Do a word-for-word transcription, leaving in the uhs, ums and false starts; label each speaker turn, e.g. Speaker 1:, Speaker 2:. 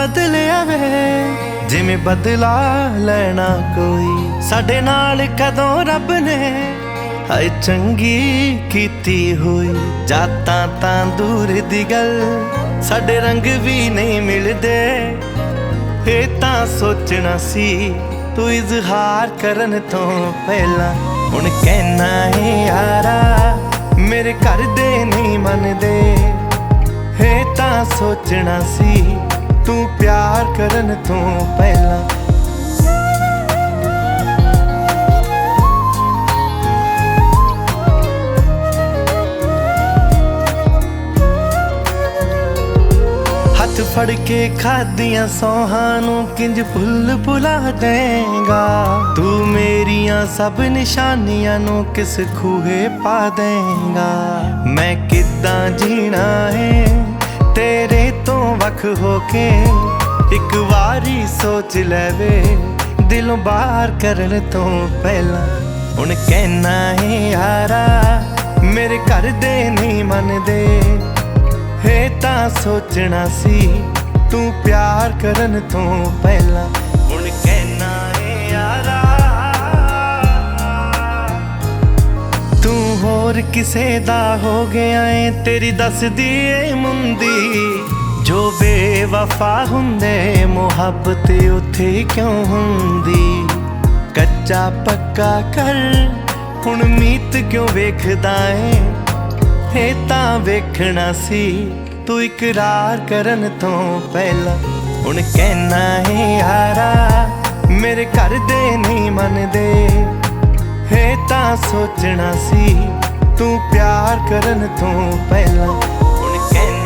Speaker 1: बदलिया वे जिवें बदला लेना कोई साडे नाल कदों रब ने हाय चंगी कीती हुई। जातां तां दूर दी गल साडे रंग भी नहीं मिलदे ये तां सोचना सी तू इजहार करन तो पहला। हुण कहना है यारा मेरे घर दे नहीं मनदे ये तां सोचना सी तू प्यार करन तो पहला। हथ फड़ के खादियां सौहां नूं किंज भुल भुला देंगा तू मेरियां सब निशानियां नूं किस खूहे पा देंगा। मैं किद्दां जीना है तेरे तो वख होके एक वारी सोच लेवे दिलों बाहर करन तो पहला। हुण कहना है यारा मेरे घर दे नहीं मनदे ये तां सोचना सी तू प्यार करन तो पहला। हुण कहना है यारा तू होर किसे दा हो गया है तेरी दसदी ए मुंदी जो बेवफा हुंदे मुहब्बत उथे क्यों हुंदी। कच्चा पक्का कर हुण मीत क्यों वेखदा है ये तां वेखना सी तू इकरार करन तो पहला। हुण कहना है यारा मेरे घर दे नहीं मनदे ये तां सोचना सी तू प्यार करन तो पहला। हुण कहना